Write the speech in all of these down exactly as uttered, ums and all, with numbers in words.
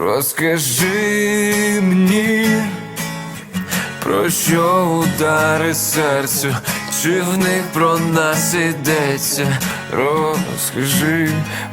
Розкажи мені, про що удари серцю, чи в них про нас ідеться? Розкажи,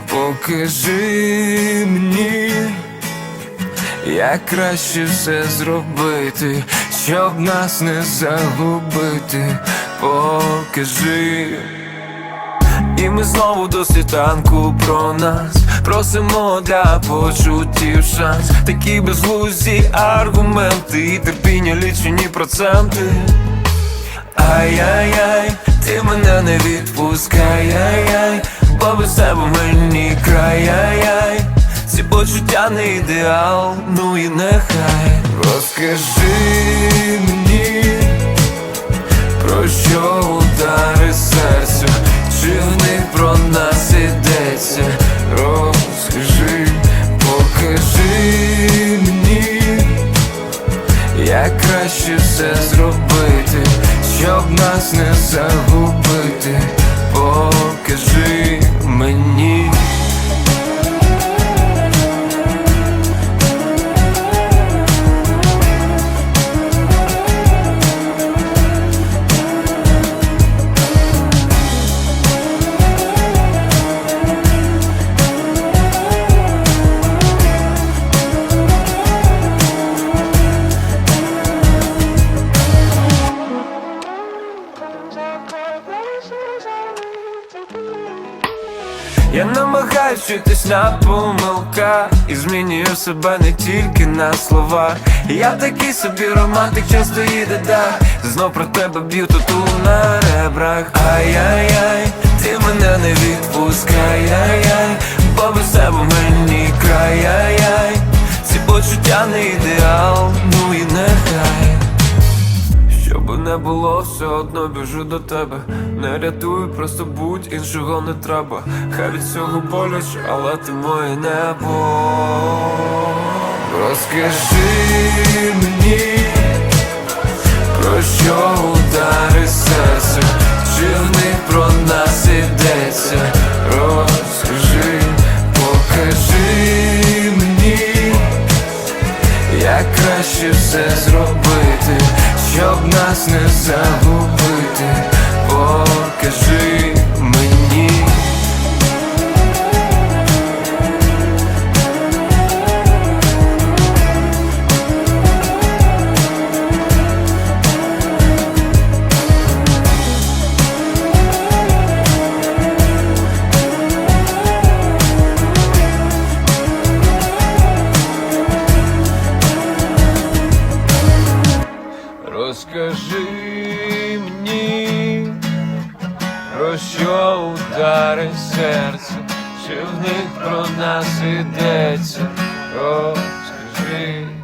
покажи мені, як краще все зробити, щоб нас не загубити. Покажи. І ми знову до світанку про нас просимо для почуттів шанс. Такі безглузді аргументи і терпіння лічені проценти. Ай-яй-яй, ти мене не відпускай, ай-яй, бо без тебе мені край, ай-яй. Ці почуття не ідеал, ну і нехай. Розкажи мені, про що удари серцю, чи в них про нас ідеться? Розкажи, покажи мені, як краще все зробити, щоб нас не загубити. Покажи мені. Я намагаюсь вчитись на помилках і змінюю себе не тільки на словах. Я такий собі романтик, часто їде дах, знов про тебе б'ю тату на ребрах. Ай-яй-яй, ти мене не відпускай, ай-яй, бо без тебе мені край, ай-яй. Ці почуття не ідеал, ну і нехай. Щоби не було, все одно біжу до тебе. Не рятуй, просто будь, іншого не треба. Хай від цього боляче, але ти моє небо. Розкажи мені, про що удари серцю, чи в них про нас ідеться? Розкажи, покажи мені, як краще все зробити, щоб нас не загубити. Покажи мені. Розкажи мені, про що удари серцю, чи в них про нас ідеться? Розкажи.